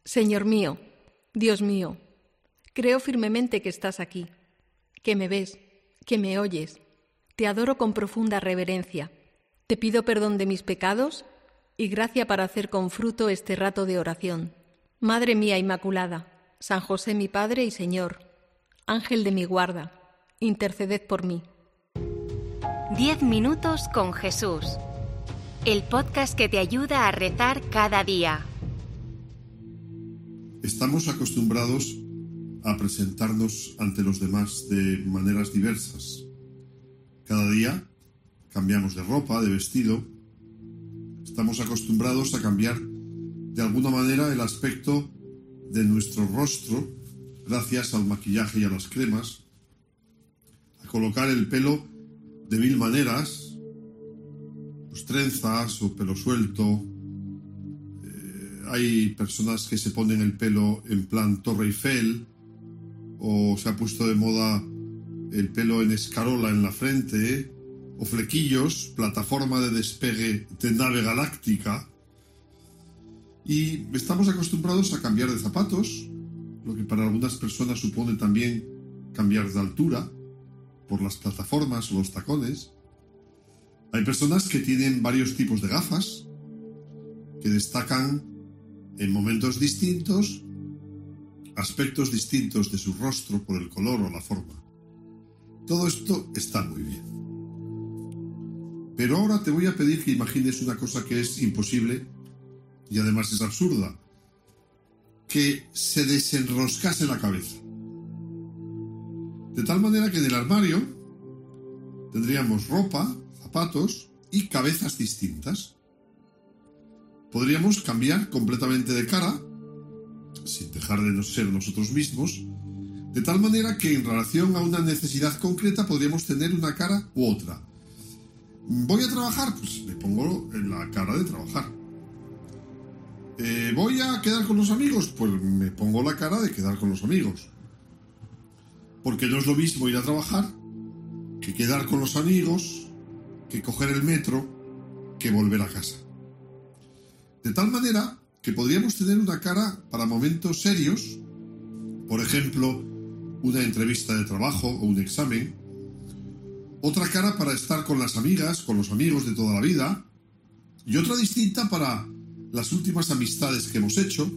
Señor mío, Dios mío, creo firmemente que estás aquí, que me ves, que me oyes. Te adoro con profunda reverencia. Te pido perdón de mis pecados y gracia para hacer con fruto este rato de oración. Madre mía Inmaculada, San José mi Padre y Señor, Ángel de mi guarda, interceded por mí. 10 minutos con Jesús. El podcast que te ayuda a rezar cada día. Estamos acostumbrados a presentarnos ante los demás de maneras diversas. Cada día cambiamos de ropa, de vestido. Estamos acostumbrados a cambiar de alguna manera el aspecto de nuestro rostro gracias al maquillaje y a las cremas, a colocar el pelo de mil maneras, pues trenzas o pelo suelto. Hay personas que se ponen el pelo en plan Torre Eiffel, o se ha puesto de moda el pelo en escarola en la frente, o flequillos, plataforma de despegue de nave galáctica. Y estamos acostumbrados a cambiar de zapatos, lo que para algunas personas supone también cambiar de altura, por las plataformas o los tacones. Hay personas que tienen varios tipos de gafas, que destacan en momentos distintos aspectos distintos de su rostro por el color o la forma. Todo esto está muy bien. Pero ahora te voy a pedir que imagines una cosa que es imposible y además es absurda: que se desenroscase la cabeza. De tal manera que en el armario tendríamos ropa, zapatos y cabezas distintas. Podríamos cambiar completamente de cara, sin dejar de ser nosotros mismos, de tal manera que en relación a una necesidad concreta podríamos tener una cara u otra. ¿Voy a trabajar? Pues me pongo en la cara de trabajar. ¿Voy a quedar con los amigos? Pues me pongo la cara de quedar con los amigos. Porque no es lo mismo ir a trabajar que quedar con los amigos, que coger el metro, que volver a casa. De tal manera que podríamos tener una cara para momentos serios, por ejemplo, una entrevista de trabajo o un examen, otra cara para estar con las amigas, con los amigos de toda la vida, y otra distinta para las últimas amistades que hemos hecho,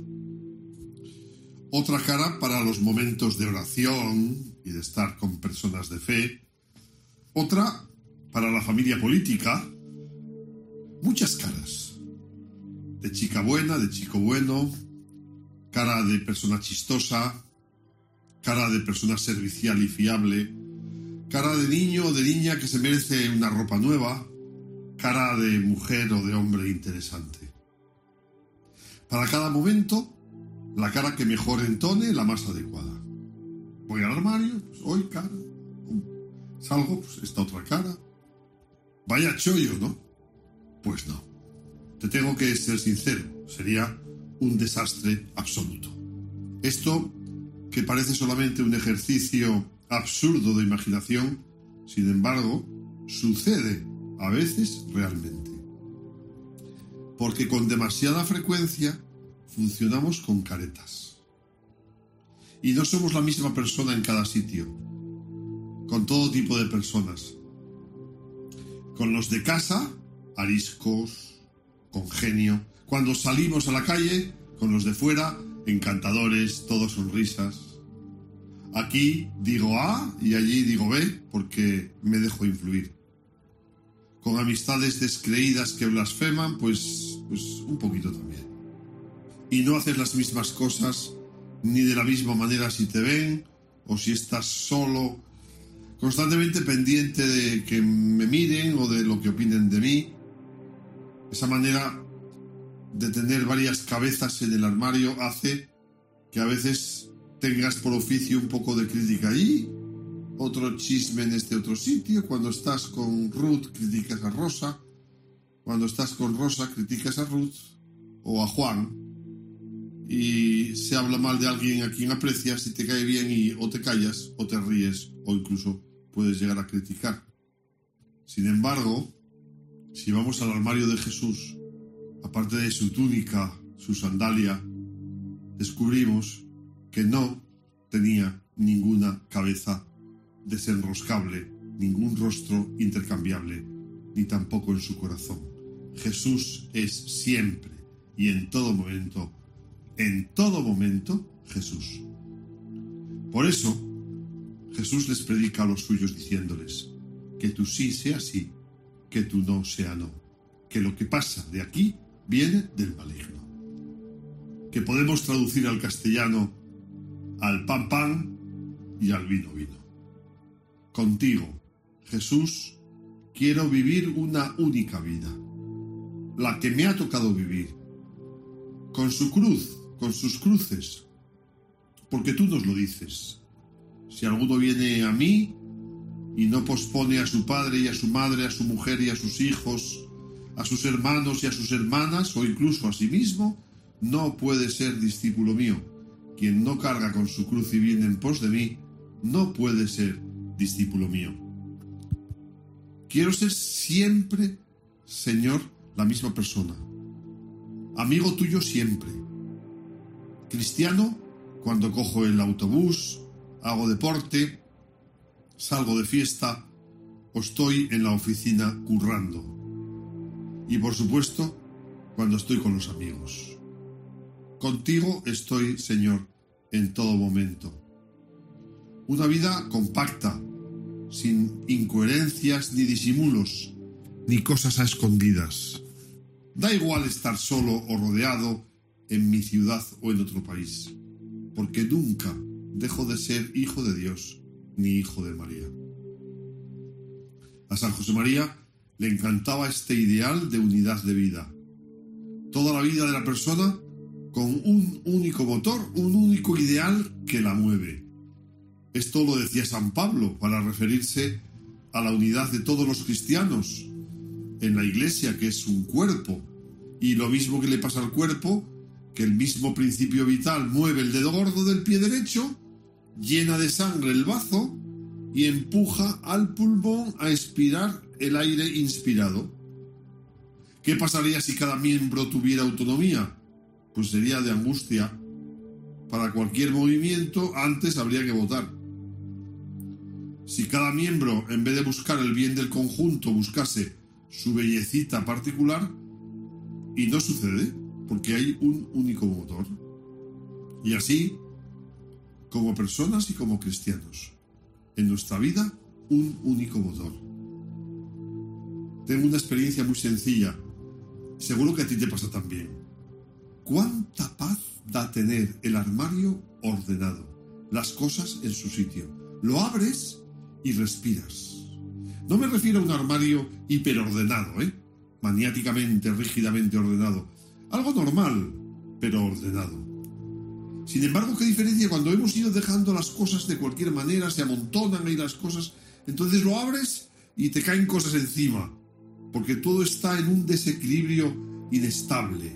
otra cara para los momentos de oración y de estar con personas de fe, otra para la familia política. Muchas caras. De chica buena, de chico bueno, cara de persona chistosa, cara de persona servicial y fiable, cara de niño o de niña que se merece una ropa nueva, cara de mujer o de hombre interesante. Para cada momento, la cara que mejor entone, la más adecuada. Voy al armario, pues hoy cara. Salgo, pues esta otra cara. Vaya chollo, ¿no? Pues no. Te tengo que ser sincero, sería un desastre absoluto. Esto, que parece solamente un ejercicio absurdo de imaginación, sin embargo, sucede a veces realmente. Porque con demasiada frecuencia funcionamos con caretas. Y no somos la misma persona en cada sitio, con todo tipo de personas. Con los de casa, ariscos, con genio. Cuando salimos a la calle, con los de fuera, encantadores, todos sonrisas. Aquí digo A y allí digo B porque me dejo influir. Con amistades descreídas que blasfeman, pues un poquito también. Y no haces las mismas cosas ni de la misma manera si te ven o si estás solo, constantemente pendiente de que me miren o de lo que opinen de mí. Esa manera de tener varias cabezas en el armario hace que a veces tengas por oficio un poco de crítica allí, otro chisme en este otro sitio. Cuando estás con Ruth criticas a Rosa, cuando estás con Rosa criticas a Ruth o a Juan, y se habla mal de alguien a quien aprecias y te cae bien y o te callas o te ríes o incluso puedes llegar a criticar. Sin embargo, si vamos al armario de Jesús, aparte de su túnica, su sandalia, descubrimos que no tenía ninguna cabeza desenroscable, ningún rostro intercambiable, ni tampoco en su corazón. Jesús es siempre y en todo momento, Jesús. Por eso, Jesús les predica a los suyos diciéndoles que tu sí sea sí, que tu no sea no, que lo que pasa de aquí viene del maligno. Que podemos traducir al castellano al pan pan y al vino vino. Contigo, Jesús, quiero vivir una única vida, la que me ha tocado vivir, con su cruz, con sus cruces, porque tú nos lo dices. Si alguno viene a mí y no pospone a su padre y a su madre, a su mujer y a sus hijos, a sus hermanos y a sus hermanas, o incluso a sí mismo, no puede ser discípulo mío. Quien no carga con su cruz y viene en pos de mí, no puede ser discípulo mío. Quiero ser siempre, Señor, la misma persona. Amigo tuyo siempre. Cristiano cuando cojo el autobús, hago deporte, salgo de fiesta o estoy en la oficina currando. Y por supuesto, cuando estoy con los amigos. Contigo estoy, Señor, en todo momento. Una vida compacta, sin incoherencias ni disimulos, ni cosas a escondidas. Da igual estar solo o rodeado en mi ciudad o en otro país, porque nunca dejo de ser hijo de Dios ni hijo de María. A San José María le encantaba este ideal de unidad de vida. Toda la vida de la persona con un único motor, un único ideal que la mueve. Esto lo decía San Pablo para referirse a la unidad de todos los cristianos en la Iglesia, que es un cuerpo. Y lo mismo que le pasa al cuerpo, que el mismo principio vital mueve el dedo gordo del pie derecho, llena de sangre el bazo y empuja al pulmón a expirar el aire inspirado. ¿Qué pasaría si cada miembro tuviera autonomía? Pues sería de angustia. Para cualquier movimiento antes habría que votar. Si cada miembro, en vez de buscar el bien del conjunto, buscase su bellecita particular, y no sucede, porque hay un único motor. Y así, como personas y como cristianos, en nuestra vida, un único motor. Tengo una experiencia muy sencilla, seguro que a ti te pasa también. ¿Cuánta paz da tener el armario ordenado, las cosas en su sitio? Lo abres y respiras. No me refiero a un armario hiperordenado, maniáticamente, rígidamente ordenado. Algo normal, pero ordenado. Sin embargo, ¿qué diferencia cuando hemos ido dejando las cosas de cualquier manera, se amontonan ahí las cosas, entonces lo abres y te caen cosas encima, porque todo está en un desequilibrio inestable.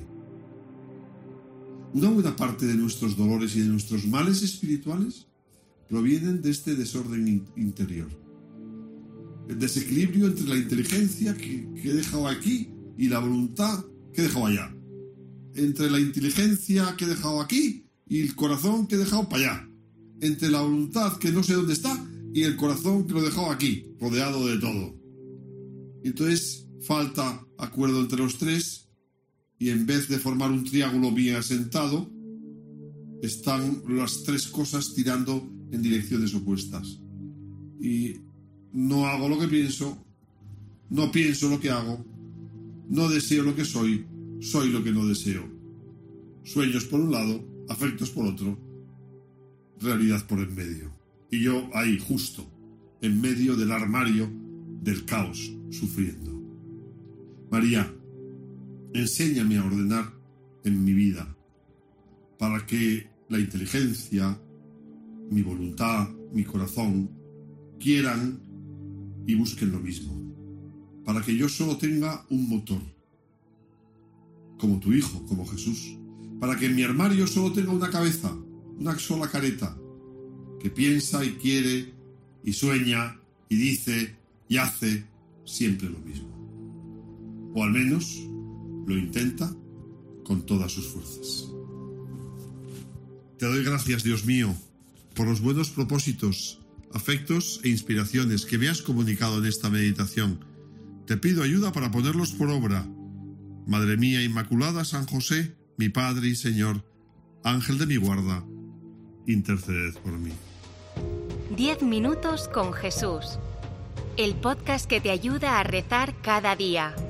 Una buena parte de nuestros dolores y de nuestros males espirituales provienen de este desorden interior. El desequilibrio entre la inteligencia que he dejado aquí y la voluntad que he dejado allá. Entre la inteligencia que he dejado aquí y el corazón que he dejado para allá. Entre la voluntad que no sé dónde está y el corazón que lo he dejado aquí, rodeado de todo. Entonces falta acuerdo entre los tres y en vez de formar un triángulo bien asentado, están las tres cosas tirando en direcciones opuestas. Y no hago lo que pienso, no pienso lo que hago, no deseo lo que soy, soy lo que no deseo. Sueños por un lado, afectos por otro, realidad por en medio. Y yo ahí, justo, en medio del armario del caos, sufriendo. María, enséñame a ordenar en mi vida, para que la inteligencia, mi voluntad, mi corazón, quieran y busquen lo mismo, para que yo solo tenga un motor, como tu Hijo, como Jesús, para que en mi armario solo tenga una cabeza, una sola careta, que piensa y quiere y sueña y dice y hace siempre lo mismo, o al menos lo intenta con todas sus fuerzas. Te doy gracias, Dios mío, por los buenos propósitos, afectos e inspiraciones que me has comunicado en esta meditación. Te pido ayuda para ponerlos por obra. Madre mía Inmaculada, San José, mi Padre y Señor, Ángel de mi guarda, interceded por mí. 10 minutos con Jesús. El podcast que te ayuda a rezar cada día.